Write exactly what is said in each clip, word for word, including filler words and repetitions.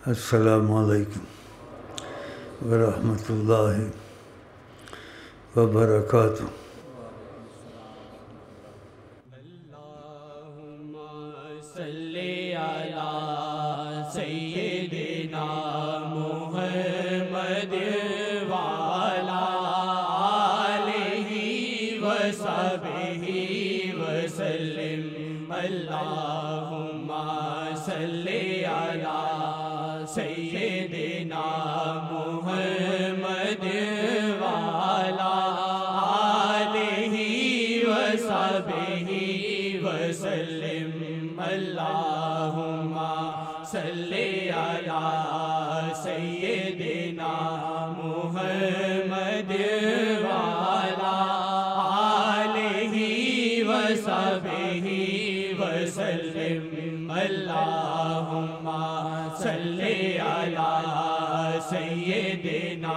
السلام علیکم ورحمۃ اللہ وبرکاتہ۔ اللہم صلی علی سیدنا محمد وعلی آلہ وصحبہ وسلم۔ اللہم صلی علی سیدنا محمد وعلی آلہ وصحبہ وسلم۔ اللہم صلی علی سیدنا محمد وعلی آلہ وصحبہ وسلم۔ اللہم صلی علی سیدنا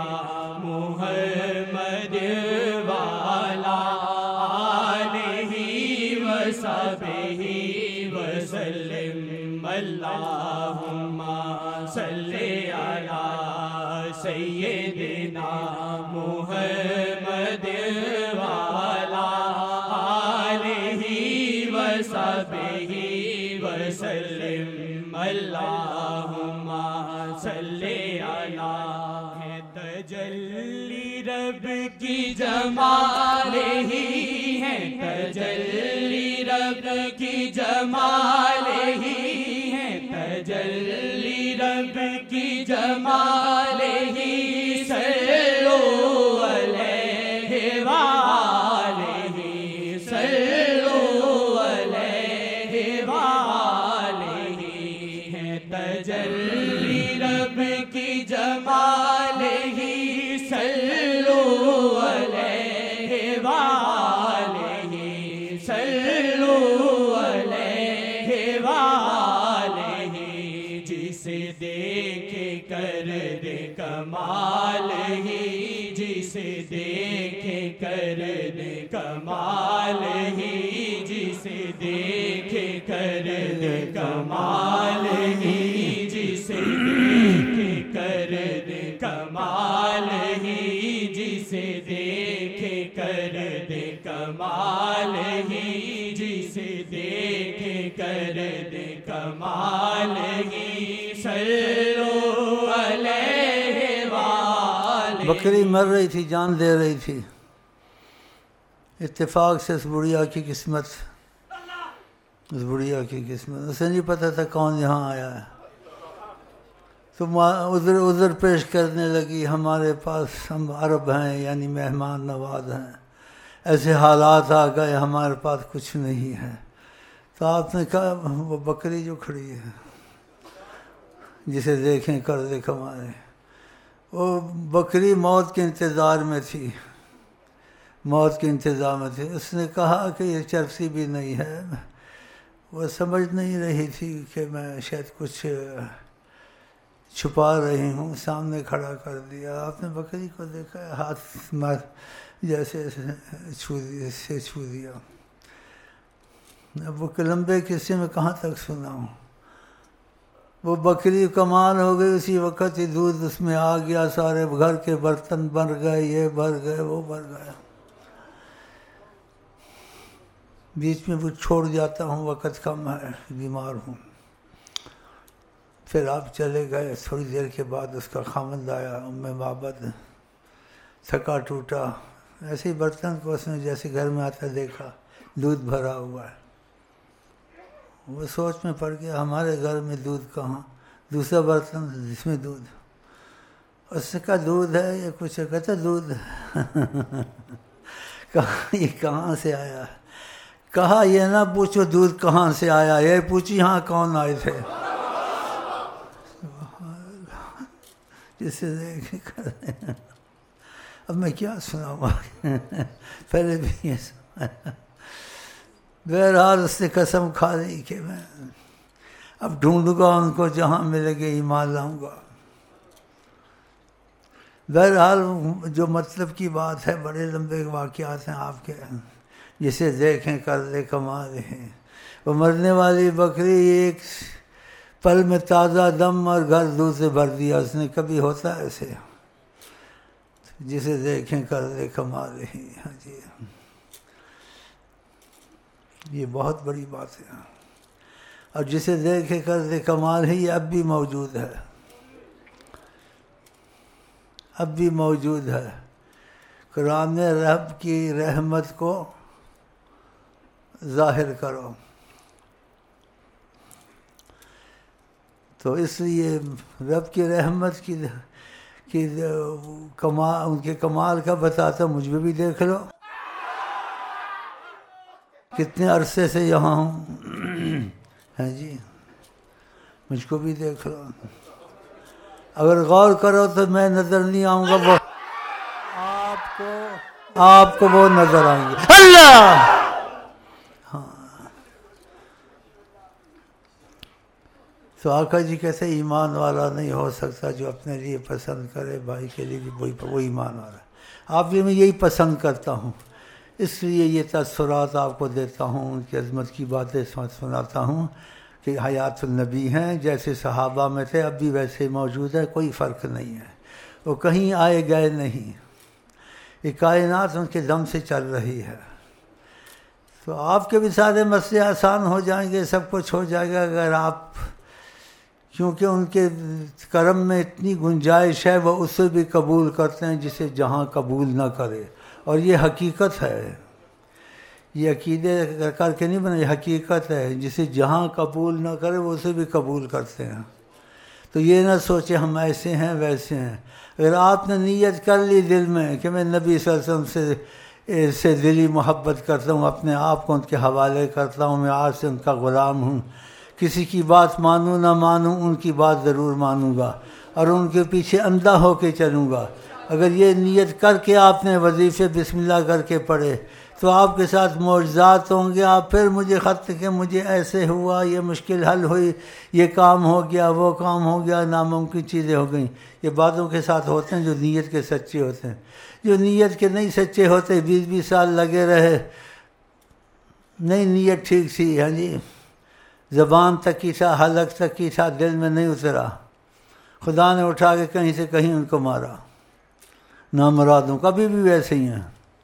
محمد وعلی آلہ وصحبہ وسلم۔ اللہم صلی علی سیدنا محمد وعلی آلہ وصحبہ وسلم۔ اللہم صلی علی ہے تجلی رب کی جمال ہی ہے، تجلی رب کی جمال ہی ہے، تجلی رب کی جمال ہی۔ صلو علیہ وآلہ، صلو علیہ وآلہ ہے تجلی رب کی جمال ہی۔ صلو علیہ وآلہ، صلو علیہ وآلہ، جسے دیکھے کر دے کمال ہی، جسے دیکھے کر دے کمال ہی، جسے دیکھے کر دے کمال ہی، جسے دیکھے کر دے کمال ہی، جسے دیکھے کر دے کمال ہی، جسے دیکھے کر دے کمال ہی۔ صلو علیہ وآلہ۔ بکری مر رہی تھی، جان دے رہی تھی، اتفاق سے اس بڑھیا کی قسمت، اس بڑھیا کی قسمت، اسے نہیں پتہ تھا کون یہاں آیا ہے، تو عذر عذر پیش کرنے لگی، ہمارے پاس ہم عرب ہیں، یعنی مہمان نواز ہیں، ایسے حالات آ گئے، ہمارے پاس کچھ نہیں ہے۔ تو آپ نے کہا وہ بکری جو کھڑی ہے جسے دیکھیں کر دے کمائے، وہ بکری موت کے انتظار میں تھی، موت کے انتظار میں تھی۔ اس نے کہا کہ یہ چرسی بھی نہیں ہے، وہ سمجھ نہیں رہی تھی کہ میں شاید کچھ چھپا رہی ہوں، سامنے کھڑا کر دیا۔ آپ نے بکری کو دیکھا، ہاتھ مار جیسے چھو دیا، سے چھو دیا۔ اب وہ لمبے قصے میں کہاں تک سناؤں؟ وہ بکری کمال ہو گئی، اسی وقت ہی دودھ اس میں آ گیا، سارے گھر کے برتن بھر گئے، یہ بھر گئے، وہ بھر گئے۔ بیچ میں وہ چھوڑ جاتا ہوں، وقت کم ہے، بیمار ہوں۔ پھر آپ چلے گئے، تھوڑی دیر کے بعد اس کا خاوند آیا، ام معبد، تھکا ٹوٹا، ایسے ہی برتن کو اس نے جیسے گھر میں آتا دیکھا، دودھ بھرا ہوا ہے۔ وہ سوچ میں پڑ گیا، ہمارے گھر میں دودھ کہاں، دوسرا برتن جس میں دودھ، اس کا دودھ ہے یہ کچھ کہتا دودھ کہاں، یہ کہاں سے آیا ہے؟ کہا یہ نہ پوچھو دودھ کہاں سے آیا، یہ پوچھی ہاں کون آئے تھے۔ جسے دیکھے کر اب میں کیا سناؤں، پہلے بھی یہ سنا۔ بہرحال اس نے قسم کھا لی کہ میں اب ڈھونڈوں گا ان کو، جہاں ملے گے ایمان لاؤں گا۔ بہرحال جو مطلب کی بات ہے، بڑے لمبے واقعات ہیں آپ کے، جسے دیکھیں کر دے کمال ہے۔ وہ مرنے والی بکری ایک پل میں تازہ دم اور گھر دو سے بھر دیا اس نے. کبھی ہوتا ہے ایسے؟ جسے دیکھیں کر دے کمال ہی. ہاں جی یہ بہت بڑی بات ہے. اور جسے دیکھے کر دے کمال ہی یہ اب بھی موجود ہے، اب بھی موجود ہے. قرآن میں رب کی رحمت کو ظاہر کرو، تو اس لیے رب کی رحمت کی کی کمال، ان کے کمال کا بتاتا. مجھ میں بھی دیکھ لو، کتنے عرصے سے یہاں ہوں. ہاں جی مجھ کو بھی دیکھ لو. اگر غور کرو تو میں نظر نہیں آؤں گا، وہ آپ کو آپ کو وہ نظر آئیں گے. اللہ تو آقا جی کہتے ایمان والا نہیں ہو سکتا جو اپنے لیے پسند کرے بھائی کے لیے بھی وہی وہ ایمان والا. آپ بھی میں یہی پسند کرتا ہوں، اس لیے یہ تاثرات آپ کو دیتا ہوں، ان کی عظمت کی باتیں سناتا ہوں کہ حیات النبی ہیں، جیسے صحابہ میں تھے اب بھی ویسے ہی موجود ہے، کوئی فرق نہیں ہے، وہ کہیں آئے گئے نہیں. یہ کائنات ان کے دم سے چل رہی ہے. تو آپ کے بھی سارے مسئلے آسان ہو جائیں گے، سب کچھ ہو جائے گا اگر آپ، کیونکہ ان کے کرم میں اتنی گنجائش ہے، وہ اسے بھی قبول کرتے ہیں جسے جہاں قبول نہ کرے. اور یہ حقیقت ہے، یہ عقیدے کر کے نہیں بنا، یہ حقیقت ہے. جسے جہاں قبول نہ کرے وہ اسے بھی قبول کرتے ہیں. تو یہ نہ سوچے ہم ایسے ہیں ویسے ہیں. اگر آپ نے نیت کر لی دل میں کہ میں نبی صلی اللہ علیہ وسلم سے سے دلی محبت کرتا ہوں، اپنے آپ کو ان کے حوالے کرتا ہوں، میں آج سے ان کا غلام ہوں، کسی کی بات مانوں نہ مانوں ان کی بات ضرور مانوں گا اور ان کے پیچھے اندھا ہو کے چلوں گا. اگر یہ نیت کر کے آپ نے وظیفے بسم اللہ کر کے پڑھے تو آپ کے ساتھ معجزات ہوں گے. آپ پھر مجھے خط کہ مجھے ایسے ہوا، یہ مشکل حل ہوئی، یہ کام ہو گیا، وہ کام ہو گیا، ناممکن چیزیں ہو گئیں. یہ باتوں کے ساتھ ہوتے ہیں جو نیت کے سچے ہوتے ہیں. جو نیت کے نہیں سچے ہوتے بیس بیس سال لگے رہے، نہیں نیت ٹھیک سی، ہاں جی زبان تک کی تھا، حلق تک کی تھا، دل میں نہیں اترا، خدا نے اٹھا کے کہیں سے کہیں ان کو مارا. نامرادوں کبھی بھی ویسے ہی ہیں.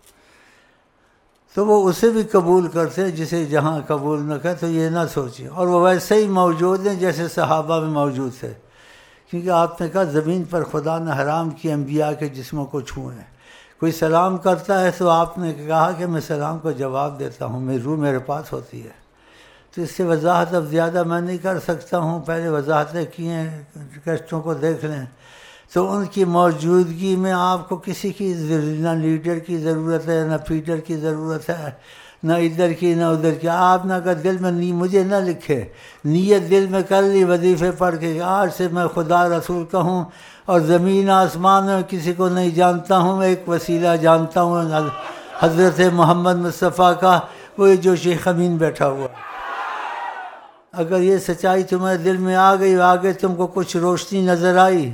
تو وہ اسے بھی قبول کرتے ہیں جسے جہاں قبول نہ کرے. تو یہ نہ سوچیں. اور وہ ویسے ہی موجود ہیں جیسے صحابہ میں موجود تھے، کیونکہ آپ نے کہا زمین پر خدا نے حرام کی انبیاء کے جسموں کو چھوئیں. کوئی سلام کرتا ہے تو آپ نے کہا کہ میں سلام کو جواب دیتا ہوں، میری روح میرے پاس ہوتی ہے. تو اس سے وضاحت اب زیادہ میں نہیں کر سکتا ہوں، پہلے وضاحتیں کی ہیں، ٹیکسٹوں کو دیکھ لیں. تو ان کی موجودگی میں آپ کو کسی کی نہ لیڈر کی ضرورت ہے، نہ فیڈر کی ضرورت ہے، نہ ادھر کی نہ ادھر کی. آپ نے اگر دل میں نی مجھے نہ لکھے، نیت دل میں کر لی وظیفے پڑھ کے آج سے میں خدا رسول کا ہوں اور زمین آسمان میں کسی کو نہیں جانتا ہوں، ایک وسیلہ جانتا ہوں حضرت محمد مصطفیٰ کا، وہ جو شیخ امین بیٹھا ہوا. اگر یہ سچائی تمہارے دل میں آ گئی، آگے تم کو کچھ روشنی نظر آئی،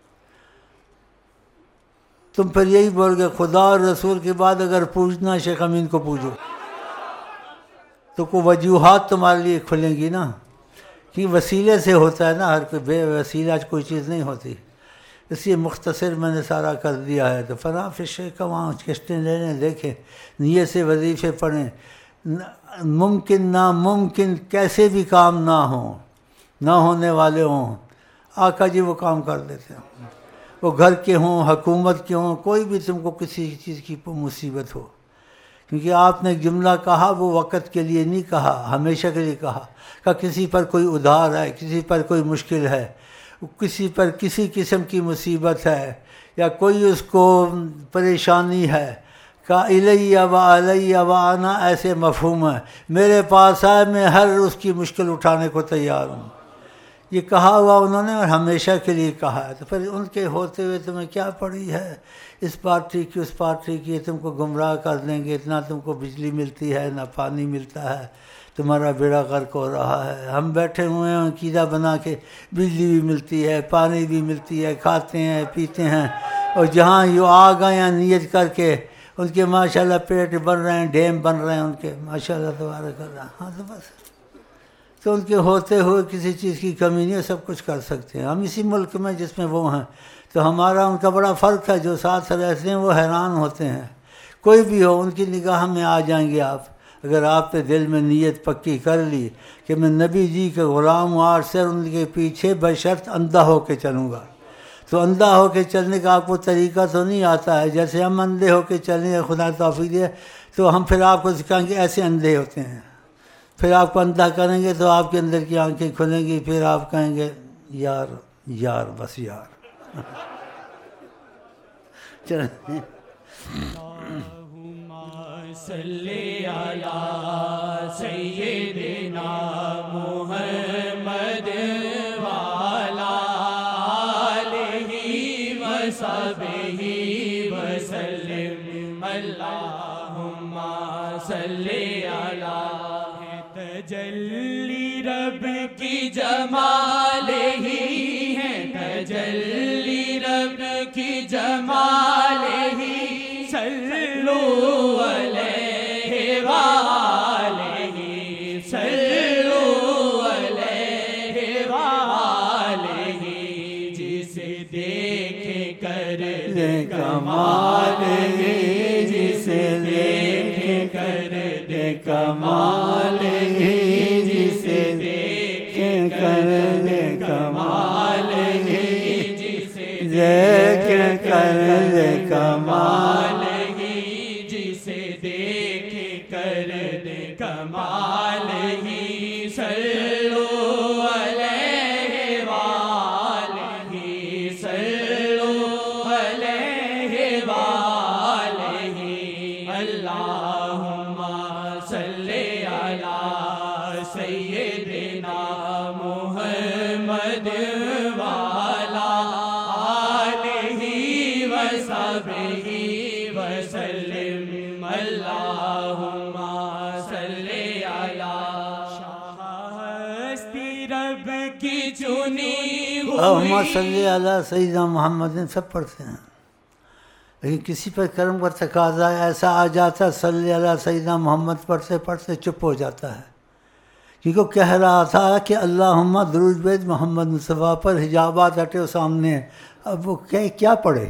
تم پھر یہی بول گے خدا اور رسول کے بعد اگر پوچھنا شیخ امین کو پوچھو، تو کوئی وجوہات تمہارے لیے کھلیں گی نا، کہ وسیلے سے ہوتا ہے نا، ہر کوئی بے وسیلہ کوئی چیز نہیں ہوتی. اس لیے مختصر میں نے سارا کر دیا ہے. تو فلاں فشے کا وہاں کشتیں لے لیں، دیکھیں نیت سے وظیفے پڑھیں. ممکن ناممکن کیسے بھی کام نہ ہوں، نہ ہونے والے ہوں، آقا جی وہ کام کر دیتے ہیں. وہ گھر کے ہوں، حکومت کے ہوں، کوئی بھی تم کو کسی چیز کی مصیبت ہو، کیونکہ آپ نے جملہ کہا وہ وقت کے لیے نہیں کہا، ہمیشہ کے لیے کہا. کہ کسی پر کوئی ادھار ہے، کسی پر کوئی مشکل ہے، کسی پر کسی قسم کی مصیبت ہے، یا کوئی اس کو پریشانی ہے، کہ الیہ و علیہ و انا ایسے مفہوم ہے، میرے پاس آئے میں ہر اس کی مشکل اٹھانے کو تیار ہوں. یہ کہا ہوا انہوں نے اور ہمیشہ کے لیے کہا ہے. تو پھر ان کے ہوتے ہوئے تمہیں کیا پڑی ہے اس پارٹی کی اس پارٹی کی، تم کو گمراہ کر دیں گے. اتنا تم کو بجلی ملتی ہے، نہ پانی ملتا ہے، تمہارا بیڑا غرق ہو رہا ہے. ہم بیٹھے ہوئے ہیں عقیدہ بنا کے، بجلی بھی ملتی ہے، پانی بھی ملتی ہے، کھاتے ہیں پیتے ہیں، اور جہاں یہ آ گئے ہیں نیت کر کے ان کے ماشاءاللہ پیٹ بن رہے ہیں، ڈیم بن رہے ہیں ان کے ماشاءاللہ تبارک اللہ. ہاں تو بس تو ان کے ہوتے ہوئے کسی چیز کی کمی نہیں ہے، سب کچھ کر سکتے ہیں. ہم اسی ملک میں جس میں وہ ہیں، تو ہمارا ان کا بڑا فرق ہے. جو ساتھ رہتے ہیں وہ حیران ہوتے ہیں. کوئی بھی ہو ان کی نگاہ میں آ جائیں گے آپ، اگر آپ نے دل میں نیت پکی کر لی کہ میں نبی جی کے غلام ہوں اور صرف ان کے پیچھے بشرط اندھا ہو کے چلوں گا. تو اندھا ہو کے چلنے کا آپ کو طریقہ تو نہیں آتا ہے. جیسے ہم اندھے ہو کے چلیں گے، خدا توفیق دے، تو ہم پھر آپ کو سکھائیں گے ایسے اندھے ہوتے ہیں. پھر آپ کو اندھا کریں گے تو آپ کے اندر کی آنکھیں کھلیں گی. پھر آپ کہیں گے یار یار بس یار. چلیں صلی علی سیدنا محمد وعلی آلہ وصحبہ وسلم. اللہم صلی علی. تجلی رب کی جمال ہی ہے، تجلی رب کی جمال ہی. صلو علیہ وآلہ، صلو علیہ وآلہ. جسے دیکھے کر دے کمال، جسے دیکھے کر دے کمال، جسے دیکھے کر دے کمال، جسے دیکھے کر دے کمال، جسے دیکھے کر دے کمال ہی. صلو علیہ وآلہ، صلو علیہ وآلہ. اللہم صلی علی سیدنا محمد وعلی آلہ وصحبہ وسلم. اللہم صلی علی. ہستی رب کی چنی ہوئی. اللہم صلی علی سیدنا محمد سب پڑھتے ہیں، لیکن کسی پر کرم کا تقاضا ایسا آ جاتا ہے صلی علی سیدنا محمد پڑھتے پڑھتے چپ ہو جاتا ہے. کیونکہ وہ کہہ رہا تھا کہ اللہم درود بھیج محمد مصطفیٰ پر، حجابات ہٹے و سامنے ہیں. اب وہ کہ کیا پڑھے؟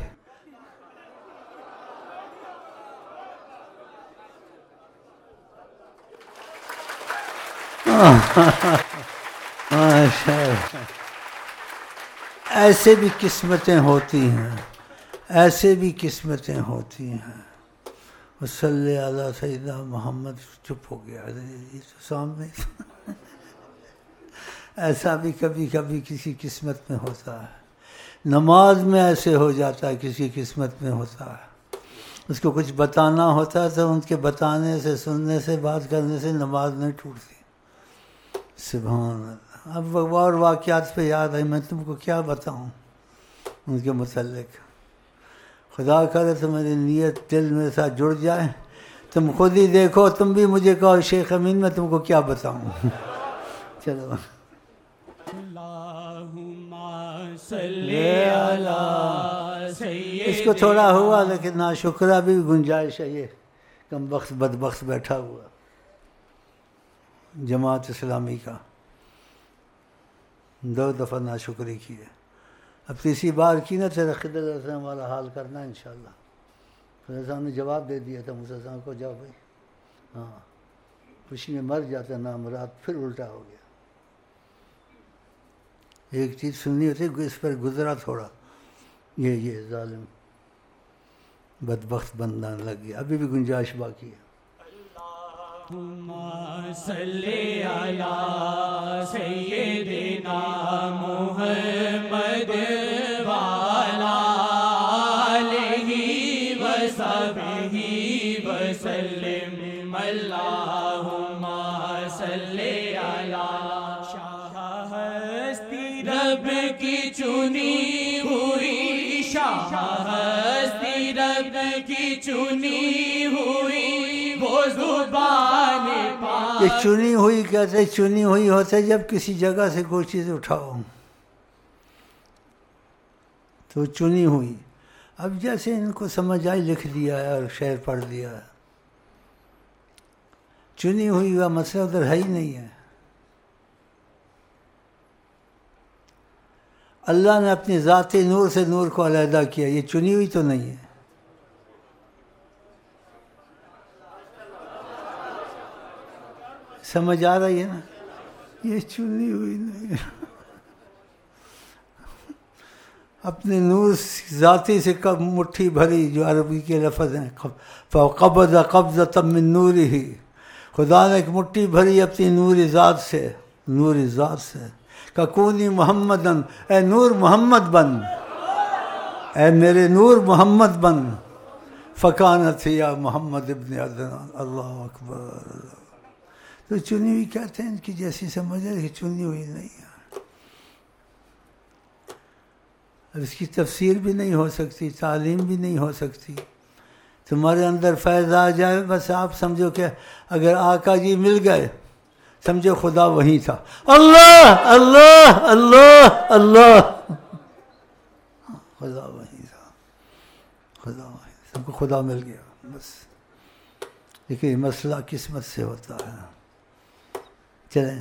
ایسے بھی قسمتیں ہوتی ہیں، ایسے بھی قسمتیں ہوتی ہیں. صلی علی سیدنا محمد چپ ہو گیا، یہ تو سامنے. ایسا بھی کبھی کبھی کسی قسمت میں ہوتا ہے. نماز میں ایسے ہو جاتا ہے، کسی قسمت میں ہوتا ہے. اس کو کچھ بتانا ہوتا ہے تو ان کے بتانے سے، سننے سے، بات کرنے سے نماز نہیں ٹوٹتی. سبحان اللہ. اب اور واقعات پہ یاد ہے، میں تم کو کیا بتاؤں ان کے متعلق. خدا کرے تو میری نیت دل میرے ساتھ جڑ جائے. تم خود ہی دیکھو، تم بھی مجھے کہو شیخ امین میں تم کو کیا بتاؤں. چلو. اللہم صلی علی سیدنا. اس کو تھوڑا ہوا لیکن ناشکرہ بھی گنجائش ہے. یہ کم بخت بدبخت بیٹھا ہوا جماعت اسلامی کا، دو دفعہ ناشکری کی ہے. اب تیسری بار کی نا تیرا خضر علیہ السلام والا حال کرنا انشاءاللہ. خضر صاحب نے جواب دے دیا تھا موسیٰ صاحب کو، جاؤ بھائی. ہاں خوشی میں مر جاتا نامراد، پھر الٹا ہو گیا. ایک چیز سننی ہوتی، اس پر گزرا تھوڑا، یہ یہ ظالم بدبخت بندہ لگ گیا. ابھی بھی گنجائش باقی ہے. اللہم صلی علی سیدنا محمد وعلی آلہ وصحبہ وسلم. اللہم صلی علی. شاہ ہستی رب کی چنی ہوئی، شاہ ہستی رب کی چنی ہوئی. وہ زبان پاک. یہ چنی ہوئی کہتے، چنی ہوئی ہوتے جب کسی جگہ سے کوئی چیز اٹھاؤ تو چنی ہوئی. اب جیسے ان کو سمجھ آئی لکھ دیا ہے اور شعر پڑھ دیا ہے. چنی ہوئی کا مسئلہ ادھر ہے ہی نہیں ہے. اللہ نے اپنی ذاتی نور سے نور کو علیحدہ کیا، یہ چنی ہوئی تو نہیں ہے. سمجھ آ رہی ہے نا؟ یہ چنی ہوئی نہیں ہے. اپنے نور ذاتی سے کب مٹھی بھری، جو عربی کے لفظ ہیں، فَقَبَضَ قَبْضَةً مِّن نُورِهِ، خدا نے ایک مٹھی بھری اپنی نوری ذات سے، نوری ذات سے. کَکُونِی محمدًا، اے نور محمد بن، اے میرے نور محمد بن. فَكَانَتْ یا محمد ابن عدنان. اللہ اکبر. تو چنی ہوئی کہتے ہیں ان کی جیسی سمجھ ہے کہ چنی ہوئی نہیں ہے. اس کی تفسیر بھی نہیں ہو سکتی، تعلیم بھی نہیں ہو سکتی. تمہارے اندر فیض آ جائے بس آپ سمجھو کہ اگر آقا جی مل گئے سمجھو خدا وہیں تھا. اللہ اللہ اللہ اللہ، خدا وہیں تھا، خدا وہیں تھا. سب کو خدا مل گیا بس. لیکن مسئلہ قسمت سے ہوتا ہے. چلیں.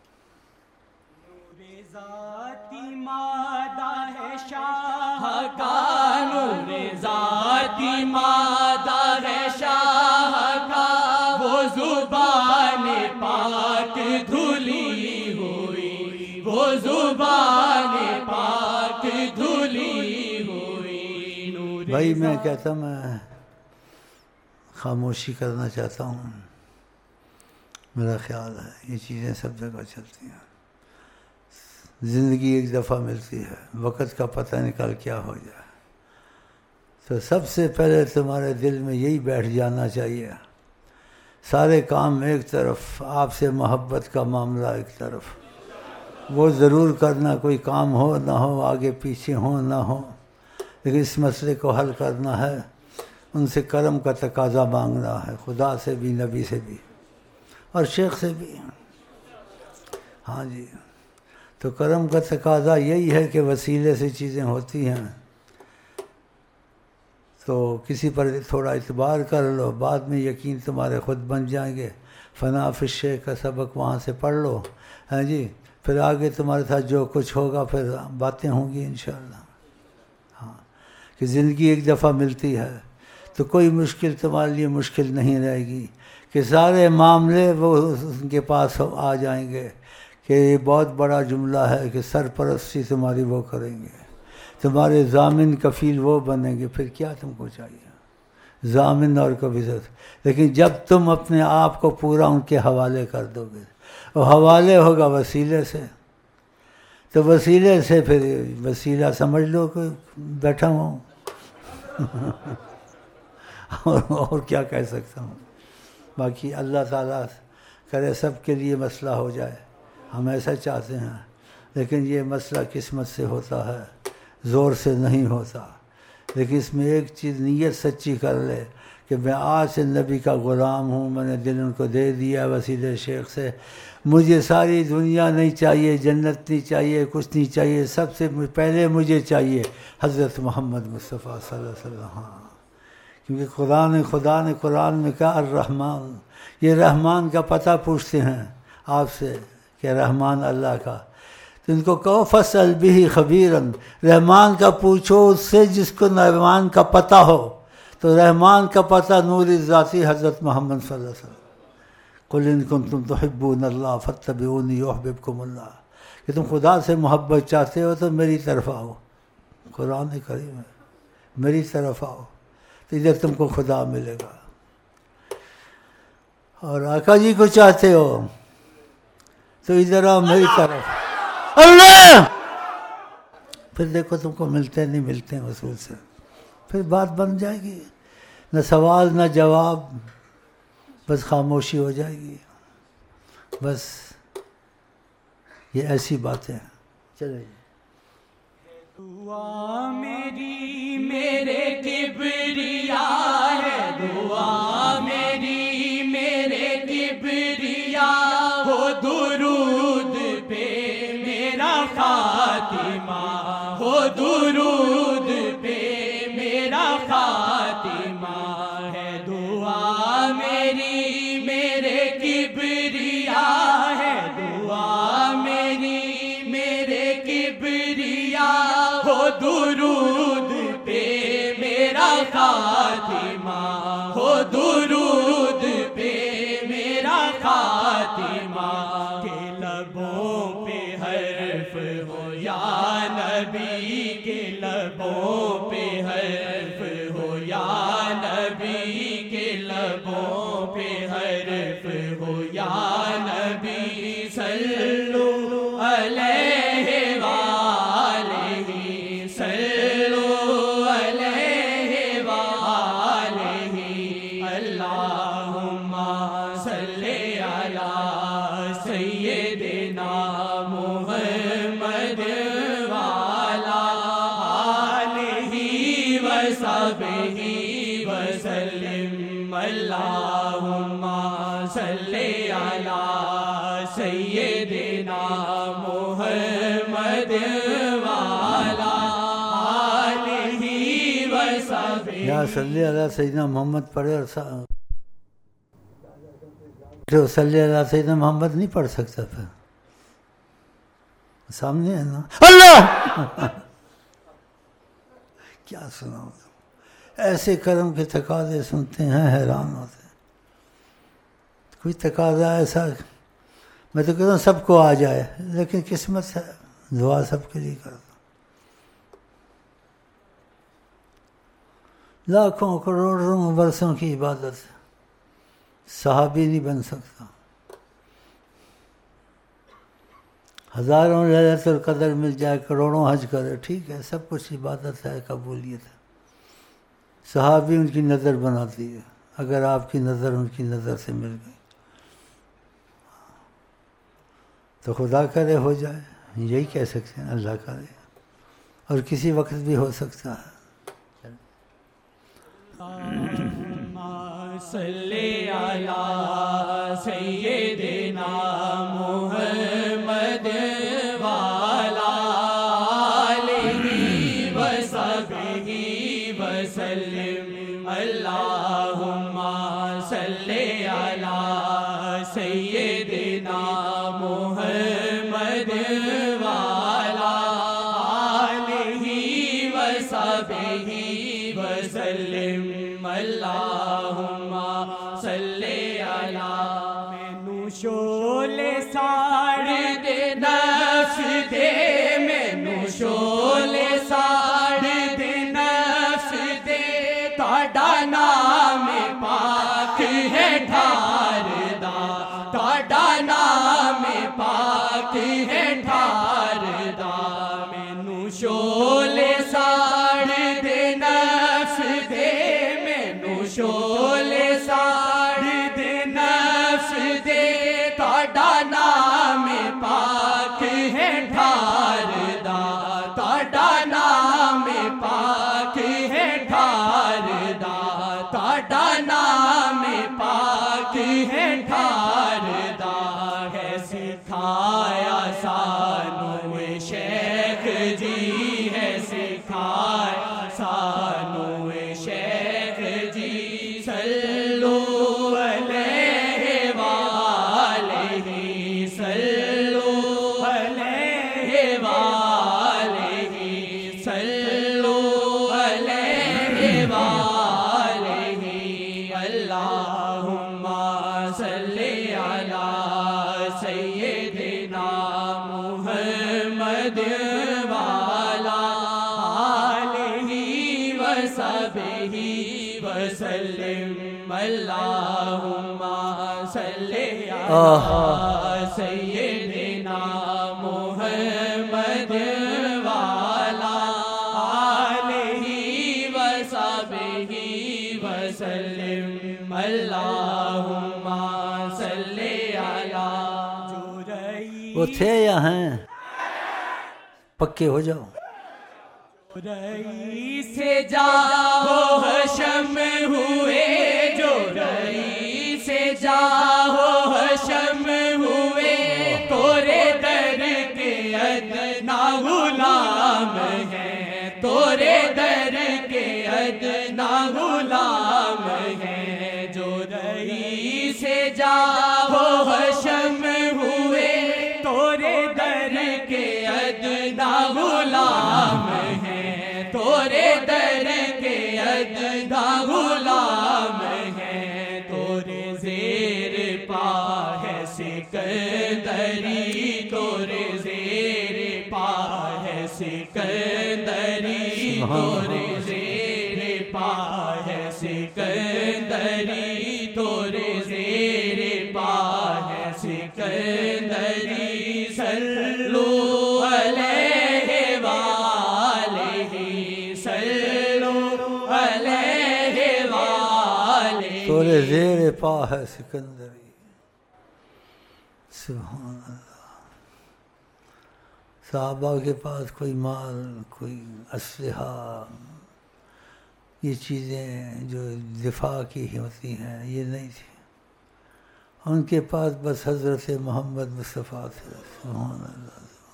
شاہ کا نور ذاتی مادہ ہے، شاہ کا وہ زبان پاک دھلی ہوئی، وہ زبان پاک دھلی ہوئی. نور بھائی میں کہتا میں خاموشی کرنا چاہتا ہوں. میرا خیال ہے یہ چیزیں سب جگہ چلتی ہیں. زندگی ایک دفعہ ملتی ہے، وقت کا پتہ نکل کیا ہو جائے. تو سب سے پہلے تمہارے دل میں یہی بیٹھ جانا چاہیے، سارے کام ایک طرف، آپ سے محبت کا معاملہ ایک طرف. وہ ضرور کرنا، کوئی کام ہو نہ ہو، آگے پیچھے ہو نہ ہو، لیکن اس مسئلے کو حل کرنا ہے. ان سے کرم کا تقاضا مانگنا ہے، خدا سے بھی، نبی سے بھی، اور شیخ سے بھی. ہاں جی. تو کرم کا تقاضا یہی ہے کہ وسیلے سے چیزیں ہوتی ہیں. تو کسی پر تھوڑا اعتبار کر لو، بعد میں یقین تمہارے خود بن جائیں گے. فنا فی الشیء کا سبق وہاں سے پڑھ لو. ہاں جی. پھر آگے تمہارے ساتھ جو کچھ ہوگا پھر باتیں ہوں گی انشاءاللہ. ہاں کہ زندگی ایک دفعہ ملتی ہے تو کوئی مشکل تمہارے لیے مشکل نہیں رہے گی، کہ سارے معاملے وہ ان کے پاس آ جائیں گے. کہ یہ بہت بڑا جملہ ہے کہ سرپرستی تمہاری وہ کریں گے، تمہارے ضامن کفیل وہ بنیں گے. پھر کیا تم کو چاہیے؟ ضامن اور کفیل. لیکن جب تم اپنے آپ کو پورا ان کے حوالے کر دو گے، وہ حوالے ہوگا وسیلے سے. تو وسیلے سے پھر وسیلہ سمجھ لو کہ بیٹھا ہوں. اور کیا کہہ سکتا ہوں. باقی اللہ تعالیٰ کرے سب کے لیے مسئلہ ہو جائے، ہم ایسا چاہتے ہیں. لیکن یہ مسئلہ قسمت سے ہوتا ہے، زور سے نہیں ہوتا. لیکن اس میں ایک چیز نیت سچی کر لے کہ میں آج سے نبی کا غلام ہوں، میں نے دل ان کو دے دیا وسیلے شیخ سے. مجھے ساری دنیا نہیں چاہیے، جنت نہیں چاہیے، کچھ نہیں چاہیے. سب سے پہلے مجھے چاہیے حضرت محمد مصطفیٰ صلی اللہ علیہ وسلم. ہاں کیونکہ قرآن خدا نے قرآن میں کہا الرحمن، یہ رحمان کا پتہ پوچھتے ہیں آپ سے کہ رحمان اللہ کا. تو ان کو کہو فَاسْأَلْ بِهِ خَبِيرًا، رحمان کا پوچھو اس سے جس کو رحمان کا پتہ ہو. تو رحمان کا پتہ نور ذاتی حضرت محمد صلی اللہ علیہ وسلم. قُلْ إِن كُنتُمْ تُحِبُّونَ اللَّهَ فَاتَّبِعُونِي يُحْبِبْكُمُ اللَّهُ. کہ تم خدا سے محبت چاہتے ہو تو میری طرف آؤ. قرآن کریم ہے، میری طرف آؤ تو ادھر تم کو خدا ملے گا. اور آقا جی کو چاہتے ہو تو ادھر آؤ میری طرف. اللہ پھر دیکھو تم کو ملتے نہیں ملتے ہیں رسول سے. پھر بات بن جائے گی، نہ سوال نہ جواب، بس خاموشی ہو جائے گی. بس یہ ایسی باتیں ہیں. چلے دعا میری میرے کبریا ہے، دعا میری میرے کبریا ہو، درود پہ میرا خاتمہ ہو، درود پہ میرا خاتمہ ہے. دعا میری میرے کبریا ہے، دعا میری میرے کبریا درود پہ میرا خاتمہ، ہو درود پہ میرا خاتمہ، کہ لبوں پہ حرف ہو یا نبی، کے لبوں پہ حرف ہو یا نبی، کے لبوں پہ حرف ہو یا نبی، صلو علیہ وآلہ، صلو علیہ وآلہ، اللہم صلی علی سیدنا محمد وعلی آلہ وصحبہ وسلم، اللہم صلی علی سیدنا محمد وعلی آلہ وصحبہ۔ یا صلی علی سیدنا محمد پڑھے اور سا- جو صلی علی سیدنا محمد نہیں پڑھ سکتا پھر سامنے ہے نا اللہ کیا سناؤں، ایسے کرم کے تقاضے سنتے ہیں حیران ہوتے ہیں۔ کوئی تقاضا ایسا میں تو کہتا ہوں سب کو آ جائے، لیکن قسمت ہے، دعا سب کے لیے کرتا ہوں۔ لاکھوں کروڑوں برسوں کی عبادت ہے، صحابی نہیں بن سکتا۔ ہزاروں ليلۃ القدر مل جائے، کروڑوں حج کرے، ٹھیک ہے، سب کچھ عبادت ہے، قبولیت ہے۔ صحابی ان کی نظر بناتی ہے، اگر آپ کی نظر ان کی نظر سے مل گئی تو خدا کرے ہو جائے، یہی کہہ سکتے ہیں، اللہ کرے، اور کسی وقت بھی ہو سکتا ہے۔ صلی علی سیدنا محمد وعلی آلہ وصحبہ وسلم، اللہم صلی علی سیدنا محمد وعلی آلہ وصحبہ وسلم، اللہم صلی علی۔ مینوں شعلے ساڑ دے نفس دے، مینوں شعلے ساڑ دے نفس دے، تہاڈا نام پاک ہے ٹھار دا، تہاڈا نام پاک ہے ٹھار دا، مینوں شعلے ساڑ دے نفس دے، مینوں شعلے ساڑ دے نفس دے، تہاڈا نام پاک ہے ٹھار دا، تہاڈا نام پاک ہے ٹھار دا، تہاڈا نام پاک ہے ٹھار دا، ہے سکھایا سانوں اے شیخ جی، ہے سکھایا سانوں اے شیخ جی، صلو علیہ وآلہ، صلو علیہ وآلہ، صلو علیہ وآلہ، اللہم صلی علی سیدنا محمد وعلی آلہ وصحبہ وسلم، اللہم صلی علی سیدنا محمد وعلی آلہ وصحبہ وسلم، اللہم صلی علی۔ وہ تھے یا ہیں؟ پکے ہو جاؤ۔ رئیس جا ہو حشم ہوئے، جو رئیس جا ہو حشم ہوئے، تورے در کے ادنا غلام ہیں، تورے در کے ادنا غلام ہیں، جو رئیس جا ہو حشم ہوئے، تورے در کے ادنا غلام ہیں، تورے در کے ادنا غلام ہیں، تورے زیر پا ہے سکندری، تورے زیر پا ہے سکندری، تورے زیر پا ہے سکندری، تورے زیر پا ہے سکندری، صلو علیہ وآلہ، صلو علیہ وآلہ، تورے زیر پا ہے سکندری، سبحان اللہ۔ صحابہ کے پاس کوئی مال، کوئی اسلحہ، یہ چیزیں جو دفاع کی ہوتی ہیں یہ نہیں تھی، ان کے پاس بس حضرت محمد مصطفیٰ تھے، سبحان اللہ۔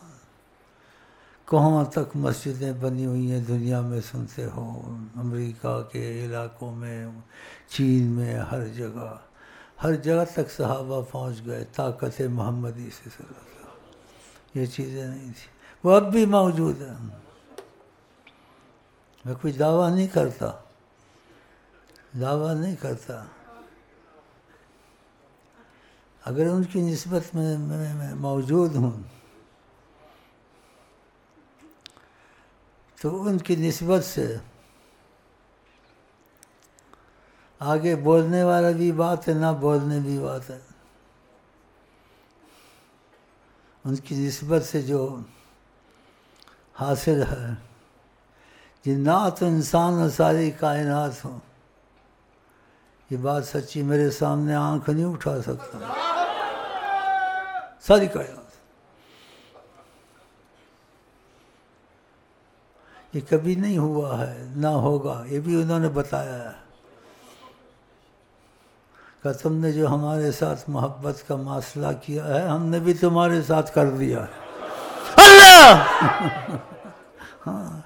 کہاں تک مسجدیں بنی ہوئی ہیں دنیا میں سنتے ہو، امریکہ کے علاقوں میں، چین میں، ہر جگہ ہر جگہ تک صحابہ پہنچ گئے طاقت محمدی سے صلی اللہ علیہ وسلم۔ یہ چیزیں نہیں تھیں، وہ اب بھی موجود ہیں۔ میں کوئی دعویٰ نہیں کرتا، دعویٰ نہیں کرتا، اگر ان کی نسبت میں میں, میں موجود ہوں تو ان کی نسبت سے آگے بولنے والا بھی بات ہے، نہ بولنے بھی بات ہے۔ ان کی نسبت سے جو حاصل ہے، جنات و انسان و ساری کائنات ہوں، یہ بات سچی، میرے سامنے آنکھ نہیں اٹھا سکتا، ساری کائنات۔ یہ کبھی نہیں ہوا ہے، نہ ہوگا، یہ بھی انہوں نے بتایا ہے کہ تم نے جو ہمارے ساتھ محبت کا معاملہ کیا ہے، ہم نے بھی تمہارے ساتھ کر دیا ہے۔ اللہ ہاں،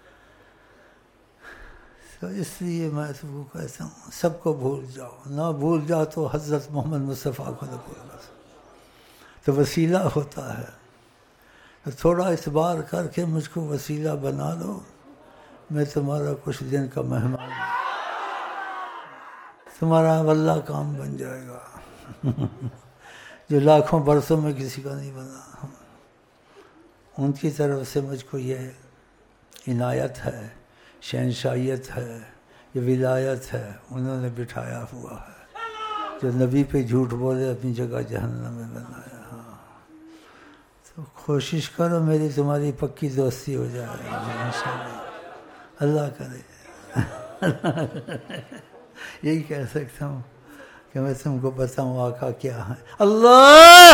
تو اس لیے میں تم کو کہتا ہوں سب کو بھول جاؤ، نہ بھول جاؤ تو حضرت محمد مصطفیٰ کو نہ بھول جاؤ، تو وسیلہ ہوتا ہے۔ تو تھوڑا اعتبار کر کے مجھ کو وسیلہ بنا لو، میں تمہارا کچھ دن کا مہمان، تمہارا واللہ کام بن جائے گا جو لاکھوں برسوں میں کسی کا نہیں بنا۔ ان کی طرف سے مجھ کو یہ عنایت ہے، شہنشائیت ہے، یہ ولایت ہے، انہوں نے بٹھایا ہوا ہے۔ جو نبی پہ جھوٹ بولے اپنی جگہ جہنم میں بنایا۔ ہاں، تو کوشش کرو میری تمہاری پکی دوستی ہو جائے انشاءاللہ، اللہ کرے۔ یہی کہہ سکتا ہوں کہ میں تم کو بتاؤں آقا کیا ہے۔ اللہ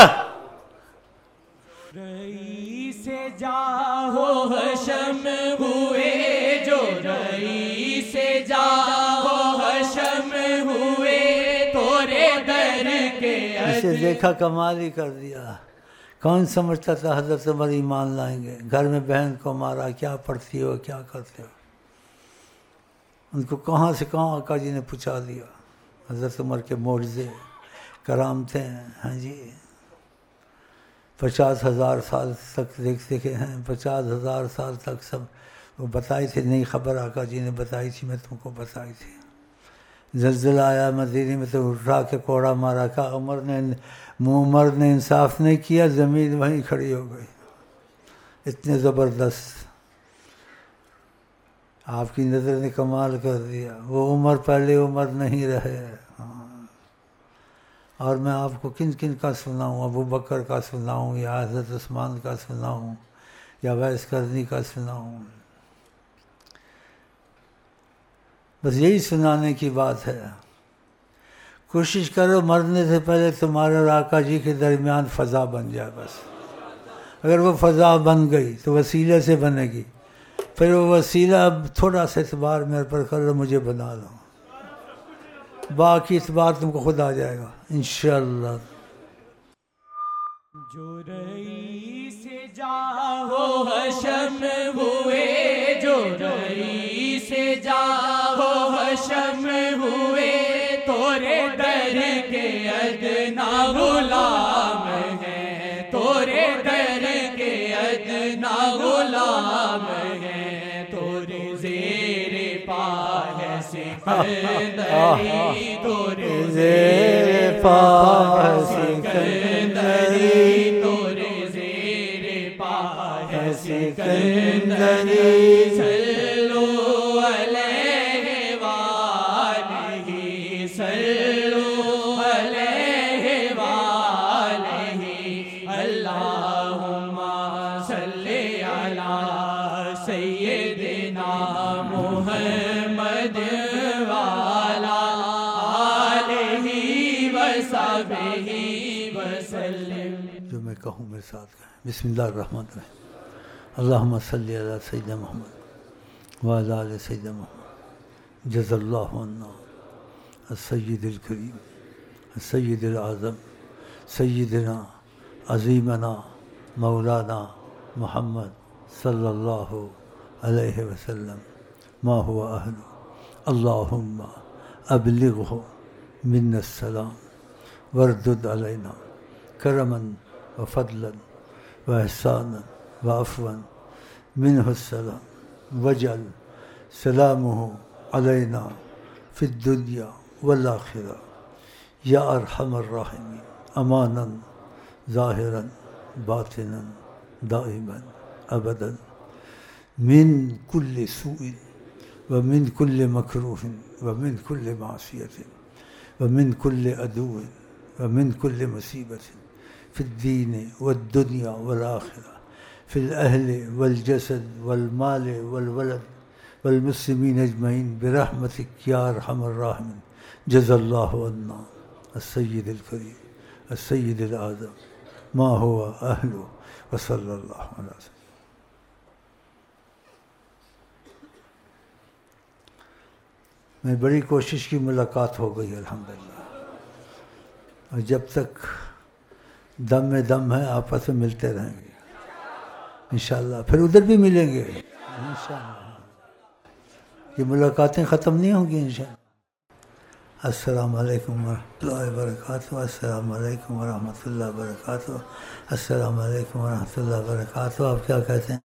رئیس جاہو حشم ہوئے، جو رئیس جاہو حشم ہوئے، تورے در کے اسے دیکھا کمال ہی کر دیا۔ کون سمجھتا تھا حضرت عمر ایمان لائیں گے؟ گھر میں بہن کو مارا، کیا پڑھتی ہو، کیا کرتے ہو؟ ان کو کہاں سے کہاں آقا جی نے پہنچا دیا۔ حضرت عمر کے معجزے، کرامتیں، ہاں جی، پچاس ہزار سال تک دیکھتے کہ ہیں، پچاس ہزار سال تک سب وہ بتائی تھی، نئی خبر آقا جی نے بتائی تھی، میں تم کو بتائی تھی۔ زلزلہ آیا مدینے میں تو اٹھا کے کوڑا مارا، کہا عمر نے عمر نے انصاف نہیں کیا، زمین وہیں کھڑی ہو گئی، اتنے زبردست آپ کی نظر نے کمال کر دیا۔ وہ عمر پہلے عمر نہیں رہے۔ ہاں، اور میں آپ کو کن کن کا سناؤں؟ ابو بکر کا سناؤں، یا حضرت عثمان کا سناؤں، یا ویس کرنی کا سناؤں؟ بس یہی سنانے کی بات ہے۔ کوشش کرو مرنے سے پہلے تمہارے اور آقا جی کے درمیان فضا بن جائے۔ بس اگر وہ فضا بن گئی تو وسیلے سے بنے گی، پھر وہ وسیلہ اب تھوڑا سا اعتبار میرے پر کر لو، مجھے بنا لو، باقی اعتبار تم کو خود آ جائے گا انشاءاللہ۔ جو رئیس جاہو حشم ہوئے، جو رئیس جاہو حشم ہوئے، تورے در کے ادنا غلام ہیں، تورے در کے ادنا غلام ہیں، تورے زیر سکندری تورے زیر پا ہے سکندری، تورے زیر پا ہے سکندری، صلو علیہ وآلہ، صلو علیہ وآلہ، اللہم صلی علی سیدنا محمد وعلی آلہ وصحبہ وسلم۔ جو میں کہوں میرے ساتھ کہیں، بسم اللہ الرحمن الرحیم، اللہم صلی علی سیدنا محمد وعلی آل سیدنا محمد، جزا اللہ عنا السید الکریم السید العظم سیدنا عظیمنا مولانا محمد صلی اللہ علیہ وسلم ما هو اہل، اللہم ابلغہ من السلام واردد علینا کرما وفضلا واحسانا وعفوا منہ السلام، واجعل سلامہ علینا فی الدنیا والآخرہ یا ارحم الراحمین، امانا ظاہرا باطنا دائما ابدا من کل سوء ومن کل مکروہ ومن کل معصیۃ ومن کل عدو ومن کل مصیبت فی الدین والدنیا والآخرہ، فی الاہل والجسد والمال والولد والمسلمین اجمعین برحمتک یا ارحم الراحمین، جزا اللہ عنا السید الکریم السید العظم ما هو اہل، وصلی اللہ علیہ وسلم۔ میں بڑی کوشش کی، ملاقات ہو گئی الحمدللہ، اور جب تک دم میں دم ہے آپس میں ملتے رہیں گے انشاءاللہ، پھر ادھر بھی ملیں گے انشاءاللہ، یہ ملاقاتیں ختم نہیں ہوں گی انشاءاللہ۔ السلام علیکم ورحمۃ اللہ وبرکاتہ، السلام علیکم ورحمۃ اللہ وبرکاتہ، السلام علیکم ورحمۃ اللہ وبرکاتہ۔ آپ کیا کہتے ہیں؟